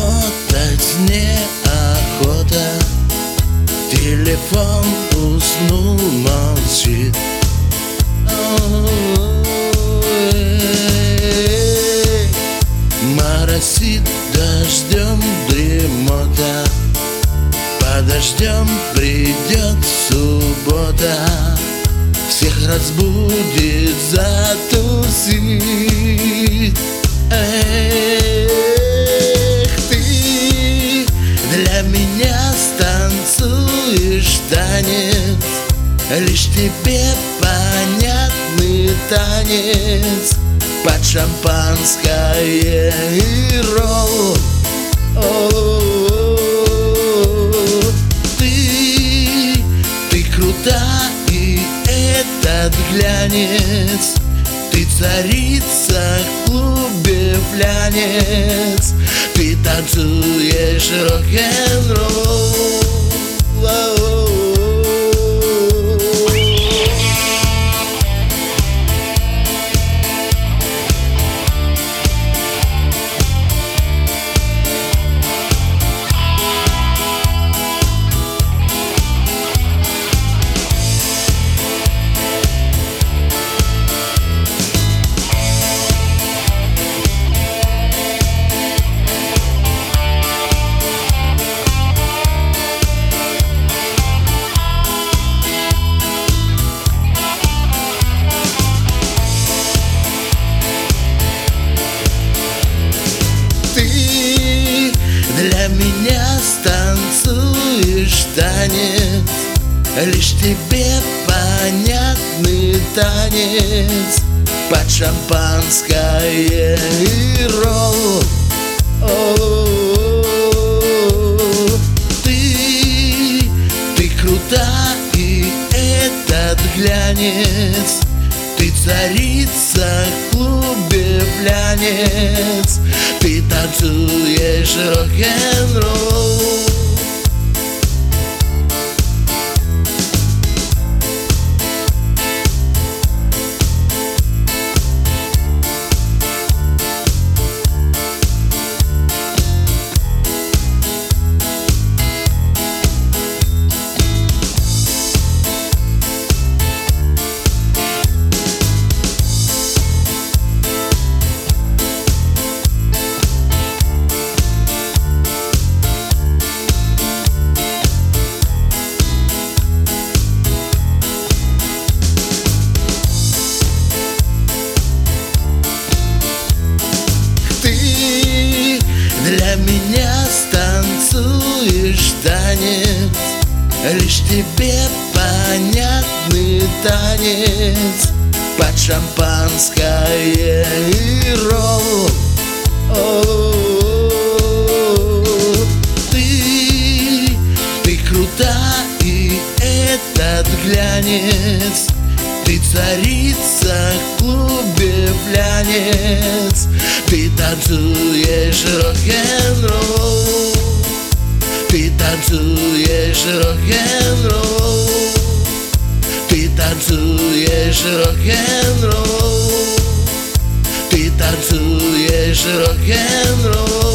работать неохота, телефон уснул, молчит. Моросит дождем дремота, подождем придет суббота, всех разбудит, затусит. Эх, ты для меня станцуешь танец, лишь тебе понятный танец, под шампанское и ролл. Ты крута, и этот глянец, ты царица в клубе флянец, ты танцуешь рок-н-ролл. Для меня станцуешь танец, лишь тебе понятный танец, под шампанское и ролл. Ты крута, и этот глянец, ты царица в клубе флянец, ты танцуешь рок-н-ролл. Для меня станцуешь танец, лишь тебе понятный танец, под шампанское и ролл. Ты крута, и этот глянец, ты царица в клубе флянец, ты танцуешь рок-н-ролл, ты танцуешь рок-н-ролл, ты танцуешь рок-н-ролл, ты танцуешь рок-н-ролл.